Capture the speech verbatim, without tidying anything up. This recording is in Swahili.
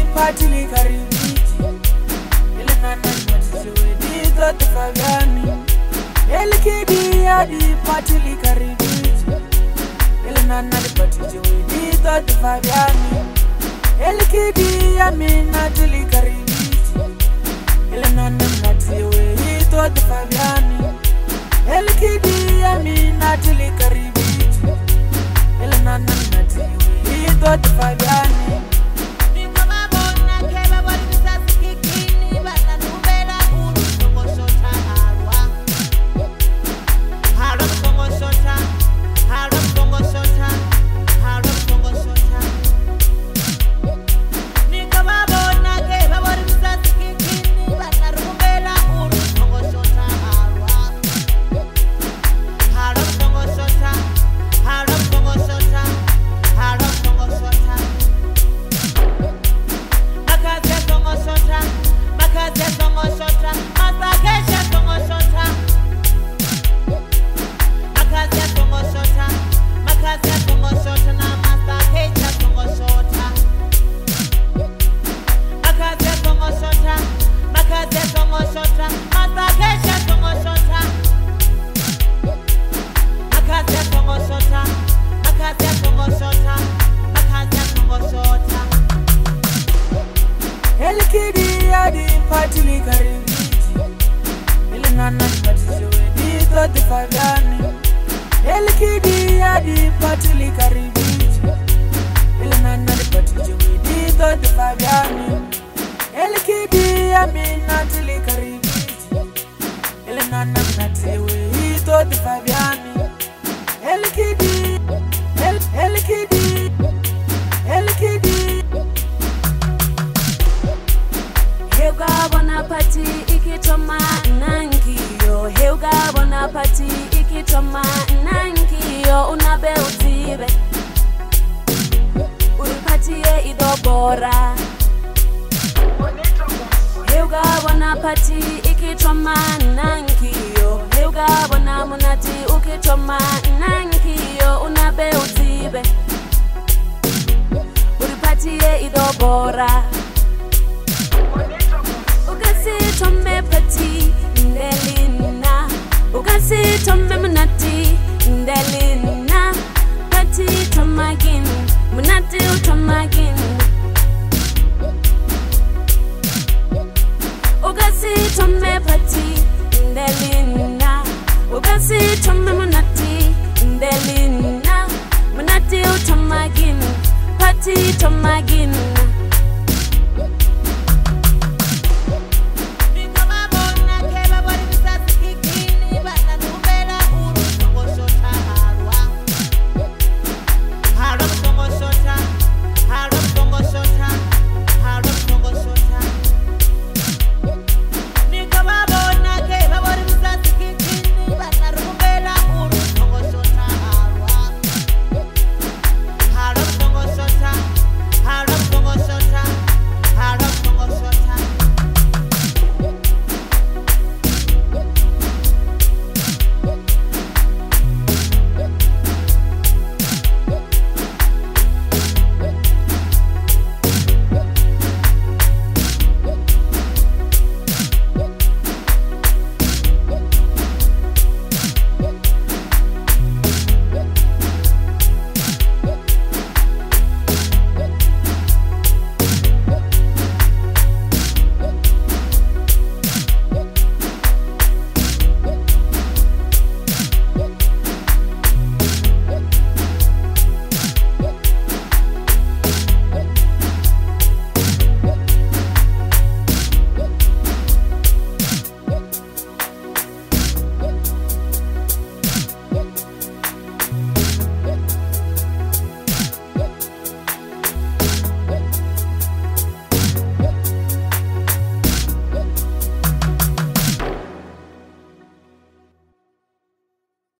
patili karibiti ile nana matiwe di tot fabiani ele kidi ya di patili karibiti ile nana patiwe di tot fabiani ele kidi ya mina tili karibiti ile nana matiwe di tot fabiani ele kidi ya mina tili karibiti ele nana matiwe di tot fabiani. Patili karibiti ile nana patiwe di tot fabiani ele kidi ya di patili karibiti ile nana patiwe di tot fabiani ele kidi ya mina tili karibiti ile nana patiwe di tot fabiani ele kidi ele kidi ele kidi Heuga bona pati ikitoma nangiyo Heuga bona pati ikitoma nangiyo Unabe utibe Uripatie idobora Heuga bona pati ikitoma nangiyo Heuga bona munati ukitoma nangiyo Unabe utibe Uripatie idobora Tome pati ndelina Ukasi tome munati ndelina Pati tomagin munati utomagin Ukasi tome pati ndelina Ukasi tome munati ndelina Munati utomagin Pati tomagin